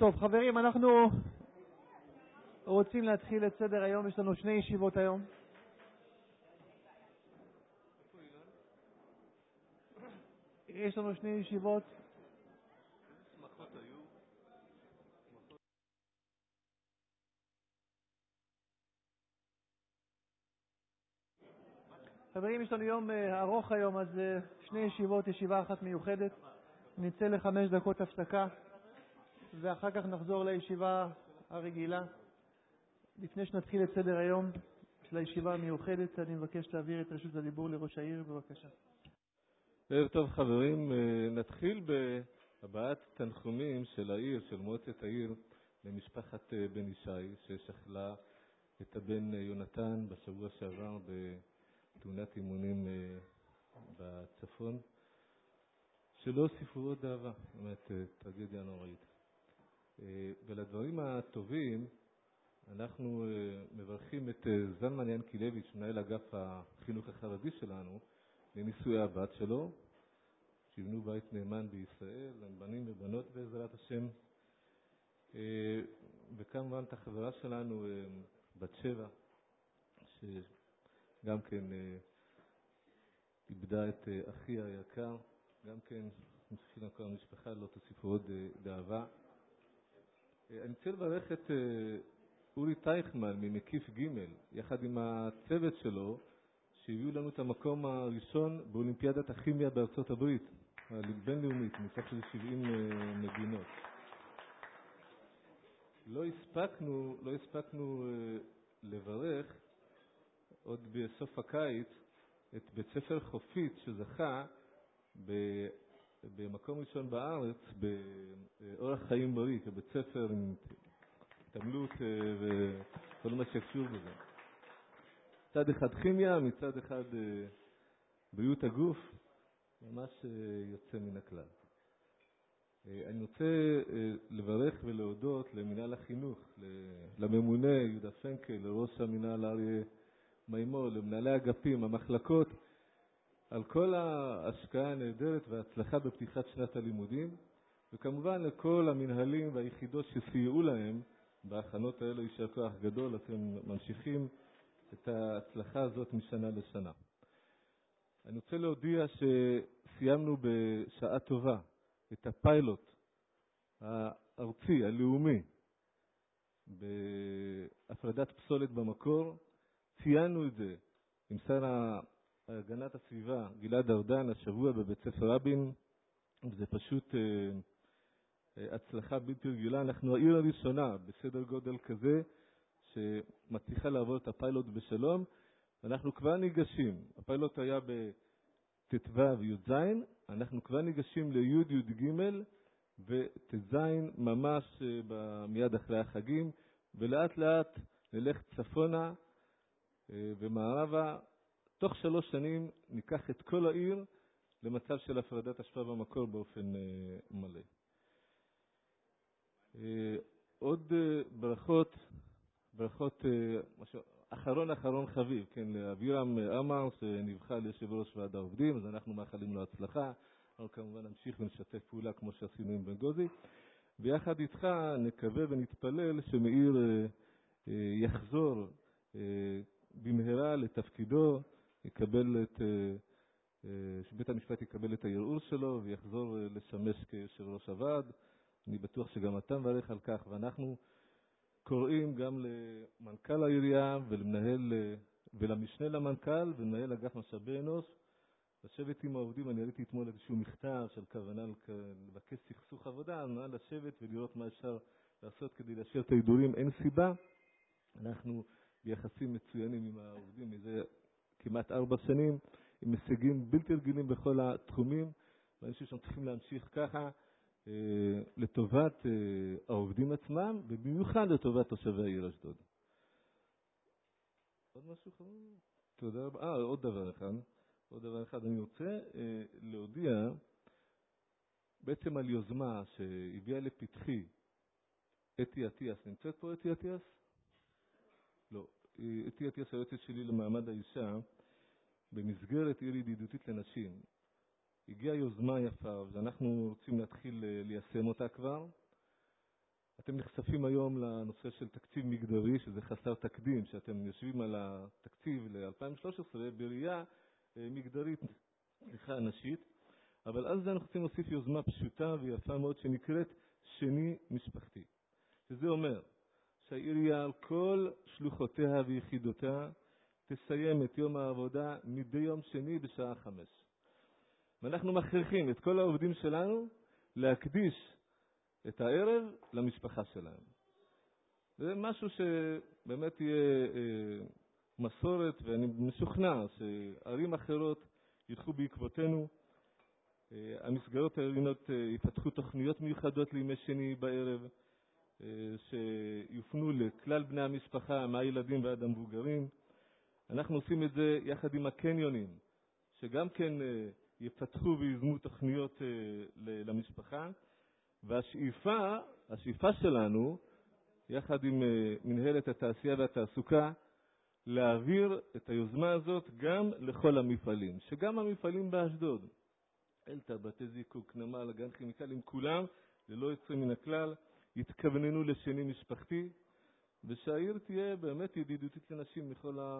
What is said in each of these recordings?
טוב, חברים, אנחנו רוצים להתחיל את סדר היום. יש לנו שני ישיבות היום. יש לנו שני ישיבות. שמחות היו. חברים, יש לנו יום ארוך היום, אז שני ישיבות, ישיבה אחת מיוחדת. נצא ל5 דקות הפסקה, ואחר כך נחזור לישיבה הרגילה. לפני שנתחיל את סדר היום של הישיבה המיוחדת, אני מבקש להעביר את רשות הדיבור לראש העיר, בבקשה. ערב טוב חברים, נתחיל בהבעת תנחומים של העיר, של מועצת העיר, למשפחת בן ישי, ששכלה את הבן יונתן בשבוע שעבר בתאונת אימונים בצפון, שלא הוסיפו עוד אהבה, באמת טרגדיה נוראית. ולדברים הטובים, אנחנו מברכים את זלמן ינקילביץ', מנהל אגף החינוך החרדי שלנו, לניסוי הבת שלו, שיבנו בית נאמן בישראל, בנים ובנות בעזרת השם. וכמובן את החברה שלנו, בת שבע, שגם כן איבדה את אחי היקר, גם כן נתחיל כל המשפחה, לא תוסיפו עוד דאבה. אני רוצה לברך את אורי טייכמן ממקיף ג' יחד עם הצוות שלו, שהביאו לנו את המקום הראשון באולימפיאדת הכימיה בארצות הברית, הבינלאומית, מסך של 70 מדינות. לא הספקנו לברך עוד בסוף הקיץ את בית ספר חופית שזכה במקום ראשון בארץ באורח חיים בריא, כבית ספר עם תמלות וכל מה שקשור בזה. מצד אחד כימיה, מצד אחד בריאות הגוף, ממש יוצא מן הכלל. אני רוצה לברך ולהודות למנהל החינוך, לממונה יהודה פנקל, לראש המנהל אריה מימור, למנהלי אגפים, המחלקות, על כל ההשקעה הנהדרת וההצלחה בפתיחת שנת הלימודים, וכמובן לכל המנהלים והיחידות שסייעו להם בהכנות האלה. יישר כוח גדול, אתם ממשיכים את ההצלחה הזאת משנה לשנה. אני רוצה להודיע שסיימנו בשעה טובה את הפיילוט הארצי, הלאומי, בהפרדת פסולת במקור. ציינו את זה עם שר הגנת הסביבה גלעד ארדן השבוע בבית ספר רבין, וזה פשוט הצלחה בלתי רגילה. אנחנו העיר הראשונה בסדר גודל כזה שמצליחה לעבור את הפיילוט בשלום, ואנחנו כבר ניגשים, הפיילוט היה בט"ו וי"ז, אנחנו כבר ניגשים לי' י"ג וט"ז ממש מיד אחרי החגים, ולאט לאט נלך צפונה ומערבה. תוך 3 שנים ניקח את כל העיר למצב של הפרדת אשפה במקור באופן מלא. עוד ברכות אחרון חביב, כן, לאבירם עמר שנבחר ליושב ראש ועד העובדים, אז אנחנו מאחלים לו הצלחה. אנחנו כמובן נמשיך ונשתף פעולה כמו שעשינו עם בן גוזי, ויחד איתך נקווה ונתפלל שמאיר יחזור במהרה לתפקידו, שבית המשפט יקבל את הערעור שלו ויחזור לשמש כיושב ראש הוועד. אני בטוח שגם אתה מברך על כך, ואנחנו קוראים גם למנכ"ל העירייה ולמשנה למנכ"ל ומנהל אגף משאבי אנוש לשבת עם העובדים. אני ראיתי אתמול איזשהו מכתב של כוונה לבקש סכסוך עבודה, נא לשבת ולראות מה אפשר לעשות כדי לאשר את ההידורים. אין סיבה, אנחנו ביחסים מצוינים עם העובדים מזה כמעט 4 שנים, עם הישגים בלתי רגילים בכל התחומים, ואני חושב שאנחנו צריכים להמשיך ככה לטובת העובדים עצמם, ובמיוחד לטובת תושבי העיר אשדוד. עוד משהו חבר? תודה רבה. עוד דבר אחד. אני רוצה להודיע בעצם על יוזמה שהביאה לפתחי אתי אטיאס. נמצאת פה אתי אטיאס? לא. אתי אטיאס היועצת שלי למעמד האישה, במסגרת עיר ידידותית לנשים. הגיעה יוזמה יפה, ואנחנו רוצים להתחיל ליישם אותה כבר. אתם נחשפים היום לנושא של תקציב מגדרי, שזה חסר תקדים, שאתם יושבים על התקציב ל-2013 בראייה מגדרית, נשית, אבל אז אנחנו רוצים להוסיף יוזמה פשוטה ויפה מאוד שנקראת שני משפחתי. שזה אומר שהעירייה על כל שלוחותיה ויחידותיה תסיים את יום העבודה מדי יום שני בשעה 5. ואנחנו מכריחים את כל העובדים שלנו להקדיש את הערב למשפחה שלהם. זה משהו שבאמת יהיה מסורת, ואני משוכנע שערים אחרות ילכו בעקבותינו. המסגרות העירוניות יפתחו תוכניות מיוחדות לימי שני בערב, שיופנו לכלל בני המשפחה, מהילדים ועד המבוגרים. אנחנו עושים את זה יחד עם הקניונים, שגם כן יפתחו ויזמו תוכניות למשפחה. והשאיפה שלנו, יחד עם מנהלת התעשייה והתעסוקה, להעביר את היוזמה הזאת גם לכל המפעלים, שגם המפעלים באשדוד, אלתא, בתי זיקוק, נמל, אגן כימיקלים, כולם, ללא יוצא מן הכלל, יתכווננו לשני משפחתי, ושהעיר תהיה באמת ידידותית לנשים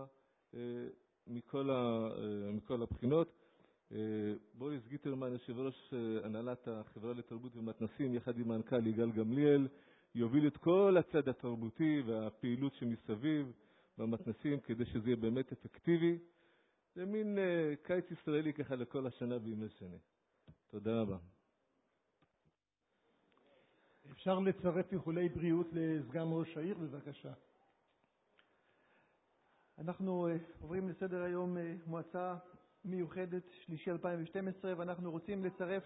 מכל הבחינות. בוריס גיטרמן, יושב ראש הנהלת החברה לתרבות ומתנסים, יחד עם מנכ"ל יגאל גמליאל, יוביל את כל הצד התרבותי והפעילות שמסביב במתנסים, כדי שזה יהיה באמת אפקטיבי. זה מין קיץ ישראלי ככה לכל השנה בימי שני. תודה רבה. אפשר לצרף איחולי בריאות לסגן ראש העיר, בבקשה. אנחנו עוברים לסדר היום מועצה מיוחדת שלישי 2012, ואנחנו רוצים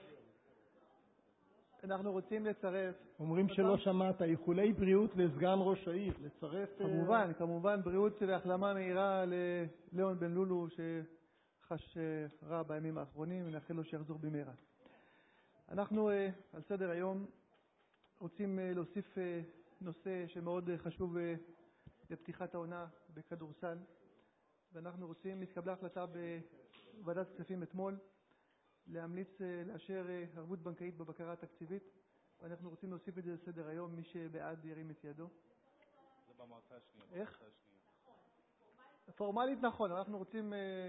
לצרף אומרים שלא שמעת, איחולי בריאות לסגן ראש העיר, לצרף כמובן בריאות והחלמה מהירה ללאון בן לולו שחש רע בימים האחרונים, ונאחל לו שיחזור במהרה. אנחנו על סדר היום רוצים להוסיף נושא שמאוד חשוב לפתיחת העונה בכדורסל, ואנחנו רוצים להתקבלה החלטה בוועדת הכספים אתמול להמליץ לאשר ערבות בנקאית בבקרה התקציבית, ואנחנו רוצים להוסיף את זה לסדר היום. מי שבעד ירים את ידו. זה במועצה השנייה. איך? פורמלית נכון, אנחנו רוצים,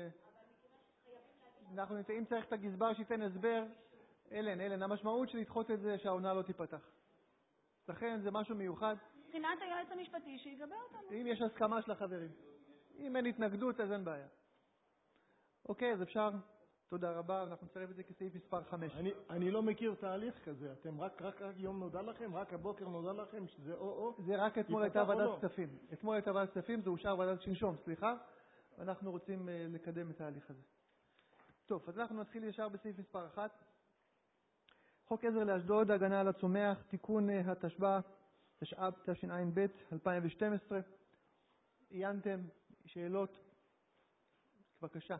אם צריך את הגזבר שייתן הסבר, אלן, המשמעות של לדחות את זה שהעונה לא תיפתח. לכן זה משהו מיוחד. מבחינת היועץ המשפטי שיגבר אותנו. אם יש הסכמה של החברים. אם אין התנגדות אז אין בעיה. אוקיי, אז אפשר. תודה רבה, אנחנו נצרף את זה כסעיף מספר 5. אני לא מכיר תהליך כזה. אתם רק יום נודע לכם, רק הבוקר נודע לכם שזה או. זה רק אתמול הייתה ועדת כספים. אתמול הייתה ועדת כספים, זה אושר ועדת שלשום, סליחה. ואנחנו רוצים לקדם את ההליך הזה. טוב, אז אנחנו נתחיל ישר בסעיף מספר 1. חוק עזר לאשדוד, הגנה על הצומח, תיקון התשפ"ב, תשע"ב 2012. עיינתם? שאלות? בבקשה.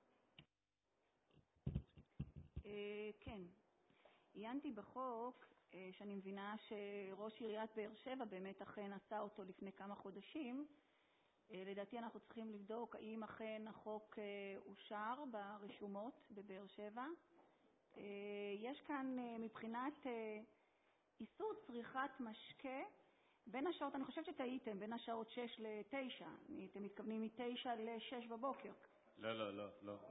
כן. עיינתי בחוק שאני מבינה שראש עיריית באר שבע באמת אכן עשה אותו לפני כמה חודשים. לדעתי אנחנו צריכים לבדוק האם אכן החוק אושר ברשומות בבאר שבע. יש כאן מבחינת איסור צריכת משקה בין השעות, אני חושבת שטעיתם, בין השעות 6 ל-9. אתם מתכוונים מ-9 ל-6 בבוקר. לא.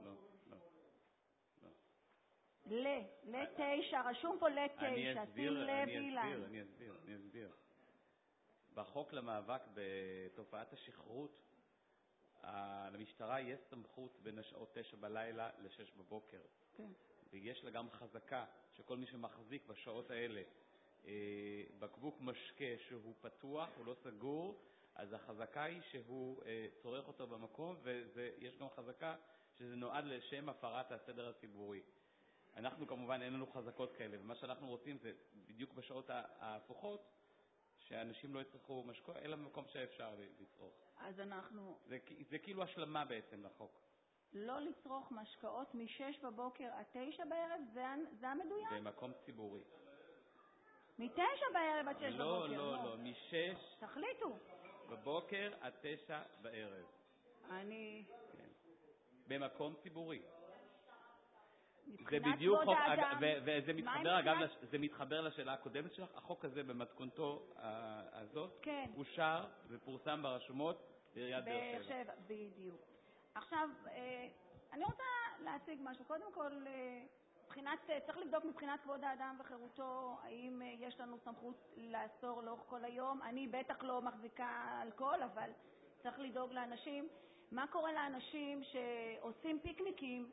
ל-9, רשום פה ל-9, שים לב אילן. אני אסביר. בחוק למאבק בתופעת השכרות, למשטרה יש סמכות בין השעות 9 בלילה ל-6 בבוקר. כן. ויש לה גם חזקה שכל מי שמחזיק בשעות האלה בקבוק משקה שהוא פתוח, הוא לא סגור, אז החזקה היא שהוא צורך אותו במקום, ויש גם חזקה שזה נועד לשם הפרת הסדר הציבורי. אנחנו כמובן אין לנו חזקות כאלה, ומה שאנחנו רוצים זה בדיוק בשעות ההפוכות, שאנשים לא יצרכו משקה, אלא במקום שאפשר לצרוך. אז אנחנו... זה כאילו השלמה בעצם לחוק. לא לצרוך משקאות מ-6 בבוקר עד 9 בערב, זה המדויק? במקום ציבורי. מ-9 בערב עד 6 בבוקר? לא, מ-6 תחליטו. בבוקר עד 9 בערב. כן. במקום ציבורי. זה בדיוק חוק, וזה מתחבר, אגב, זה מתחבר לשאלה הקודמת שלך. החוק הזה במתכונתו הזאת אושר ופורסם ברשומות בעיריית באר שבע. בדיוק. עכשיו, אני רוצה להציג משהו. קודם כל, צריך לבדוק מבחינת כבוד האדם וחירותו, האם יש לנו סמכות לאסור לאורך כל היום. אני בטח לא מחזיקה אלכוהול, אבל צריך לדאוג לאנשים. מה קורה לאנשים שעושים פיקניקים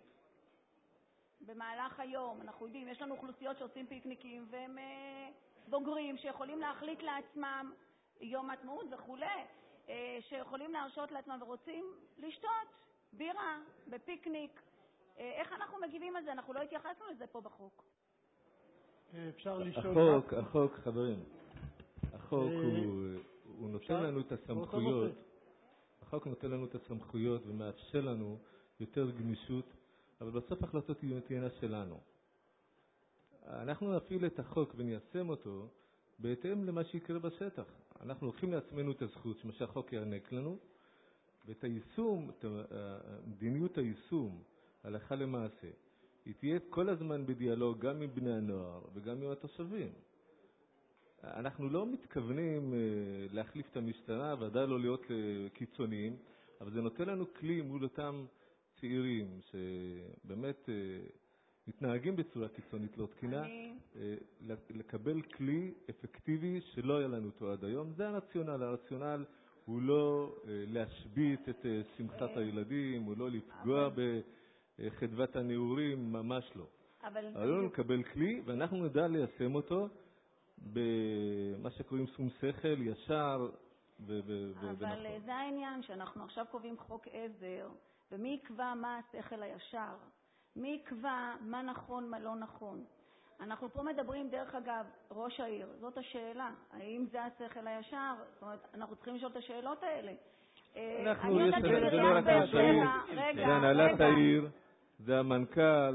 במהלך היום? אנחנו יודעים, יש לנו אוכלוסיות שעושים פיקניקים והם בוגרים שיכולים להחליט לעצמם יום עצמאות וכולי, שיכולים להרשות לעצמם ורוצים לשתות בירה בפיקניק. איך אנחנו מגיבים על זה? אנחנו לא התייחסנו לזה פה בחוק. אפשר לשאול... החוק, חברים, החוק הוא נותן לנו את הסמכויות. החוק נותן לנו את הסמכויות ומאפשר לנו יותר גמישות, אבל בסוף החלטות תהיינה שלנו. אנחנו נפעיל את החוק וניישם אותו בהתאם למה שיקרה בשטח. אנחנו לוקחים לעצמנו את הזכות שמה שהחוק יענק לנו, ואת היישום, מדיניות היישום, הלכה למעשה, היא תהיה כל הזמן בדיאלוג גם עם בני הנוער וגם עם התושבים. אנחנו לא מתכוונים להחליף את המשטרה, ודאי לא להיות קיצוניים, אבל זה נותן לנו כלי מול אותם צעירים שבאמת מתנהגים בצורה קיצונית לא תקינה, לקבל כלי אפקטיבי שלא היה לנו אותו עד היום. זה הרציונל. הרציונל הוא לא להשבית את שמחת הילדים, הוא לא לפגוע בחדוות הנעורים, ממש לא. אבל לא נקבל כלי ואנחנו נדע ליישם אותו במה שקוראים שום שכל, ישר ונכון. אבל זה העניין שאנחנו עכשיו קובעים חוק עזר, ומי יקבע מה השכל הישר? מי יקבע מה נכון, מה לא נכון? אנחנו פה מדברים, דרך אגב, ראש העיר, זאת השאלה. האם זה השכל הישר? זאת אומרת, אנחנו צריכים לשאול את השאלות האלה. אנחנו, זה לא רק ראש העיר, זה הנהלת העיר, זה המנכ"ל.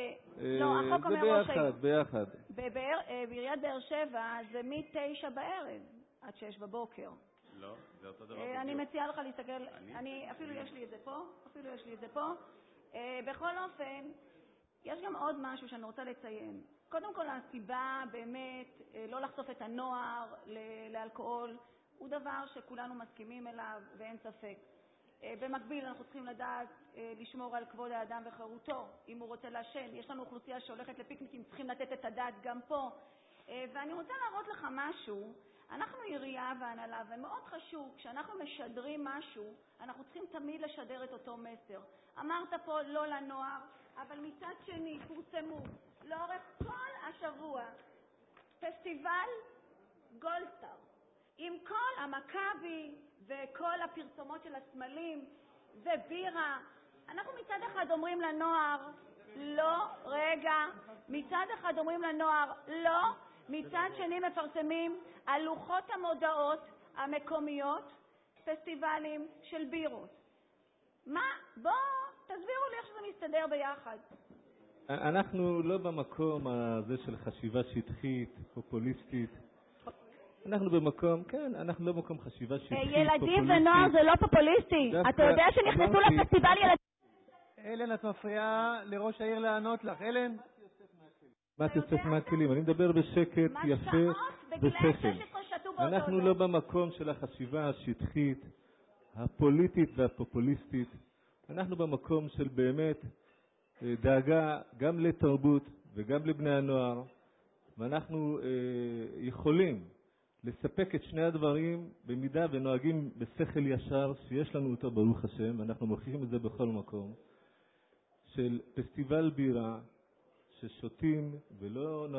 לא, החוק אומר ראש העיר. ביחד. בעיריית באר שבע זה מ-9 בערב עד 6 בבוקר. לא, זה אותו דבר. אני מציעה לך להסתכל, אפילו יש לי את זה פה, בכל אופן, יש גם עוד משהו שאני רוצה לציין. קודם כל, הסיבה באמת לא לחשוף את הנוער לאלכוהול הוא דבר שכולנו מסכימים אליו ואין ספק. במקביל אנחנו צריכים לדעת לשמור על כבוד האדם וחירותו. אם הוא רוצה לעשן, יש לנו אוכלוסייה שהולכת לפיקניקים, צריכים לתת את הדעת גם פה. ואני רוצה להראות לך משהו. אנחנו עירייה והנהלה, ומאוד חשוב, כשאנחנו משדרים משהו, אנחנו צריכים תמיד לשדר את אותו מסר. אמרת פה לא לנוער, אבל מצד שני פורסמו לאורך כל השבוע פסטיבל גולדסטאר, עם כל המכבי וכל הפרסומות של הסמלים ובירה. אנחנו מצד אחד אומרים לנוער, לא, רגע, מצד אחד אומרים לנוער, לא, מצד שני מפרסמים על לוחות המודעות המקומיות פסטיבלים של בירות. מה? בוא תסבירו לי איך שזה מסתדר ביחד. אנחנו לא במקום הזה של חשיבה שטחית, פופוליסטית. אנחנו במקום, כן, אנחנו לא במקום חשיבה שטחית, פופוליסטית. ילדים ונוער זה לא פופוליסטי. אתה יודע שנכנסו לפסטיבל ילדים? אלן, את מפריעה לראש העיר לענות לך. אלן? מה תוסף מהכלים? אני מדבר בשקט, יפה, בשכל. אנחנו לא במקום של החשיבה השטחית, הפוליטית והפופוליסטית. אנחנו במקום של באמת דאגה גם לתרבות וגם לבני הנוער, ואנחנו יכולים לספק את שני הדברים במידה ונוהגים בשכל ישר שיש לנו אותו ברוך השם, ואנחנו מוכיחים את זה בכל מקום, של פסטיבל בירה ששותים ולא